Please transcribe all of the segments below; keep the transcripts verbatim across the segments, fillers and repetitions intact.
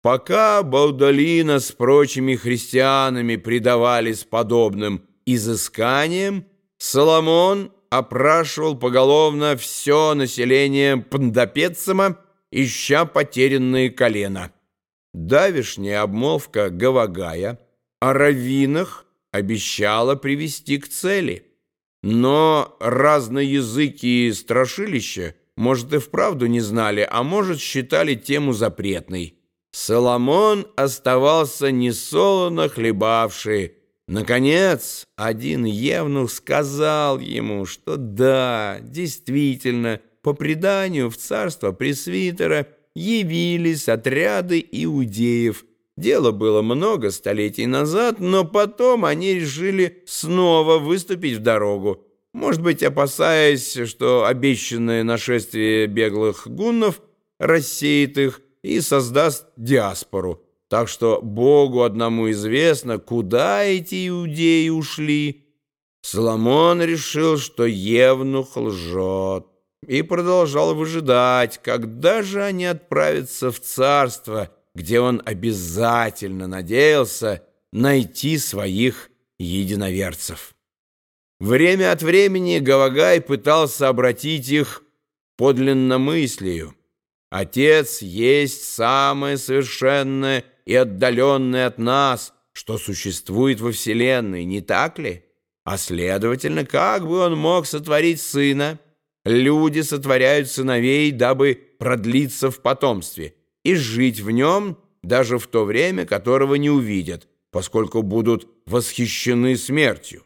Пока Баудолина с прочими христианами предавались подобным изысканиям, Соломон опрашивал поголовно все население Пандапецама, ища потерянные колена. Давешняя обмолвка Гавагая о раввинах обещала привести к цели. Но разноязыкие страшилища, может, и вправду не знали, а может, считали тему запретной. Соломон оставался несолоно хлебавший. Наконец, один евнух сказал ему, что да, действительно, по преданию в царство пресвитера явились отряды иудеев. Дело было много столетий назад, но потом они решили снова выступить в дорогу. Может быть, опасаясь, что обещанное нашествие беглых гуннов рассеет их и создаст диаспору. Так что Богу одному известно, куда эти иудеи ушли. Соломон решил, что евнух лжет, и продолжал выжидать, когда же они отправятся в царство, где он обязательно надеялся найти своих единоверцев. Время от времени Гавагай пытался обратить их подлинномыслию. Отец есть самое совершенное и отдаленное от нас, что существует во вселенной, не так ли? А следовательно, как бы он мог сотворить сына? Люди сотворяют сыновей, дабы продлиться в потомстве и жить в нем даже в то время, которого не увидят, поскольку будут восхищены смертью.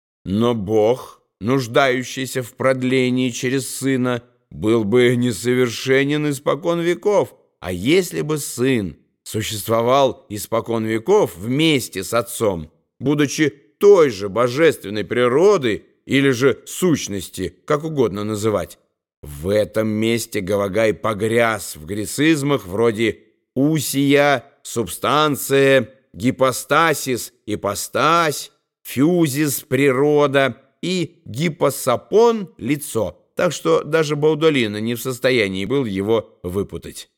Но Бог, нуждающийся в продлении через сына, был бы несовершенен испокон веков. А если бы сын существовал испокон веков вместе с отцом, будучи той же божественной природы или же сущности, как угодно называть, в этом месте Гавагай погряз в грецизмах вроде «усия», «субстанция», «гипостасис», «ипостась», «фюзис», «природа» и «гипосапон», «лицо». Так что даже Баудолина не в состоянии был его выпутать.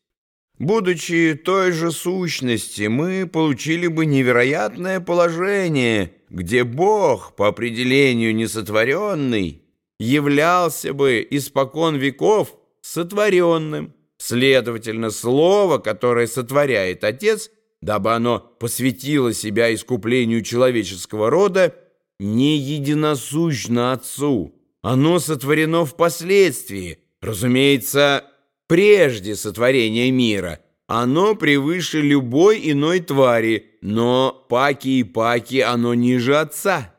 Будучи той же сущности, мы получили бы невероятное положение, где Бог, по определению несотворенный, являлся бы испокон веков сотворенным. Следовательно, слово, которое сотворяет Отец, дабы оно посвятило себя искуплению человеческого рода, не единосущно Отцу. Оно сотворено впоследствии, разумеется, прежде сотворения мира. Оно превыше любой иной твари, но паки и паки оно ниже Отца.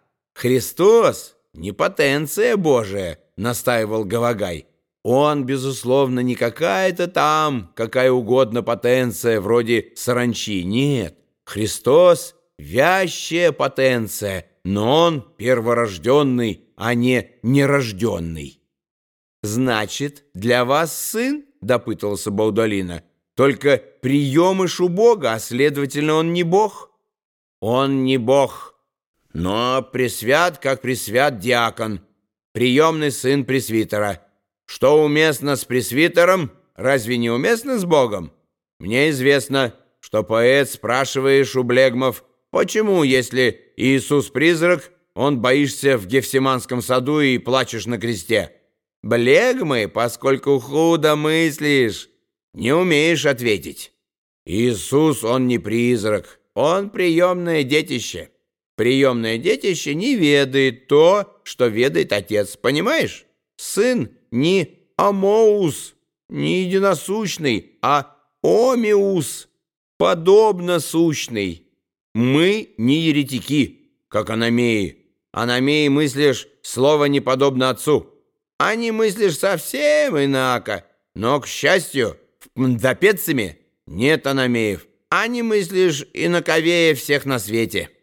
Христос — не потенция Божия, настаивал Гавагай. Он, безусловно, не какая-то там, какая угодно потенция, вроде саранчи. Нет, Христос — вящая потенция, но он перворожденный, а не нерожденный. «Значит, для вас сын, — допытывался Баудолина, — только приемыш у Бога, а следовательно, он не Бог?» «Он не Бог, но пресвят, как пресвят диакон, приемный сын пресвитера. Что уместно с пресвитером, разве не уместно с Богом? Мне известно, что поэт, спрашиваешь у блегмов, почему, если Иисус призрак, он боишься в Гефсиманском саду и плачешь на кресте? Блегмы, поскольку худо мыслишь, не умеешь ответить. Иисус, он не призрак, он приемное детище. Приемное детище не ведает то, что ведает Отец, понимаешь? Сын не амоус, не единосущный, а омиус, подобно сущный. Мы не еретики, как аномеи. Аномеи мыслишь, слово не подобно Отцу. А не мыслишь совсем инако. Но, к счастью, в Пандапецаме нет аномеев. А не мыслишь инаковее всех на свете.